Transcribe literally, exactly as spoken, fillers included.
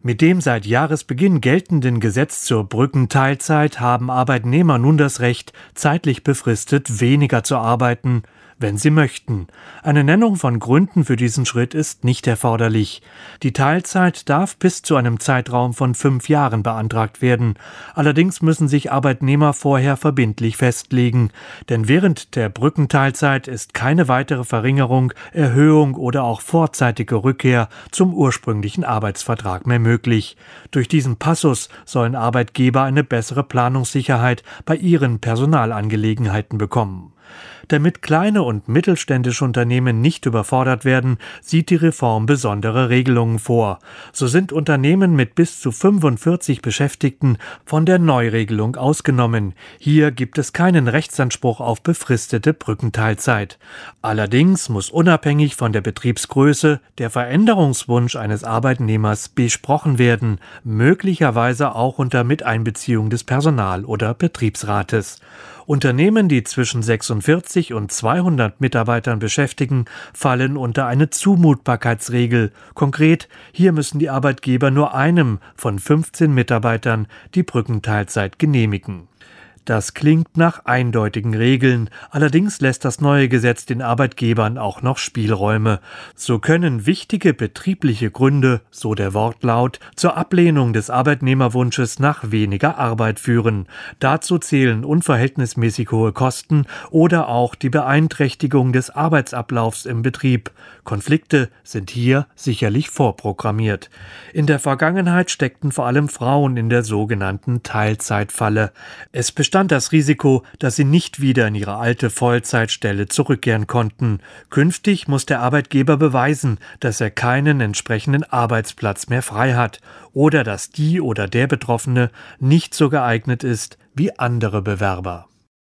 Mit dem seit Jahresbeginn geltenden Gesetz zur Brückenteilzeit haben Arbeitnehmer nun das Recht, zeitlich befristet weniger zu arbeiten, wenn sie möchten. Eine Nennung von Gründen für diesen Schritt ist nicht erforderlich. Die Teilzeit darf bis zu einem Zeitraum von fünf Jahren beantragt werden. Allerdings müssen sich Arbeitnehmer vorher verbindlich festlegen. Denn während der Brückenteilzeit ist keine weitere Verringerung, Erhöhung oder auch vorzeitige Rückkehr zum ursprünglichen Arbeitsvertrag mehr möglich. Durch diesen Passus sollen Arbeitgeber eine bessere Planungssicherheit bei ihren Personalangelegenheiten bekommen. Damit kleine und mittelständische Unternehmen nicht überfordert werden, sieht die Reform besondere Regelungen vor. So sind Unternehmen mit bis zu fünfundvierzig Beschäftigten von der Neuregelung ausgenommen. Hier gibt es keinen Rechtsanspruch auf befristete Brückenteilzeit. Allerdings muss unabhängig von der Betriebsgröße der Veränderungswunsch eines Arbeitnehmers besprochen werden, möglicherweise auch unter Miteinbeziehung des Personal- oder Betriebsrates. Unternehmen, die zwischen sechsundvierzig und zweihundert Mitarbeitern beschäftigen, fallen unter eine Zumutbarkeitsregel. Konkret, hier müssen die Arbeitgeber nur einem von fünfzehn Mitarbeitern die Brückenteilzeit genehmigen. Das klingt nach eindeutigen Regeln, allerdings lässt das neue Gesetz den Arbeitgebern auch noch Spielräume. So können wichtige betriebliche Gründe, so der Wortlaut, zur Ablehnung des Arbeitnehmerwunsches nach weniger Arbeit führen. Dazu zählen unverhältnismäßig hohe Kosten oder auch die Beeinträchtigung des Arbeitsablaufs im Betrieb. Konflikte sind hier sicherlich vorprogrammiert. In der Vergangenheit steckten vor allem Frauen in der sogenannten Teilzeitfalle. Es bestand das Risiko, dass sie nicht wieder in ihre alte Vollzeitstelle zurückkehren konnten. Künftig muss der Arbeitgeber beweisen, dass er keinen entsprechenden Arbeitsplatz mehr frei hat oder dass die oder der Betroffene nicht so geeignet ist wie andere Bewerber.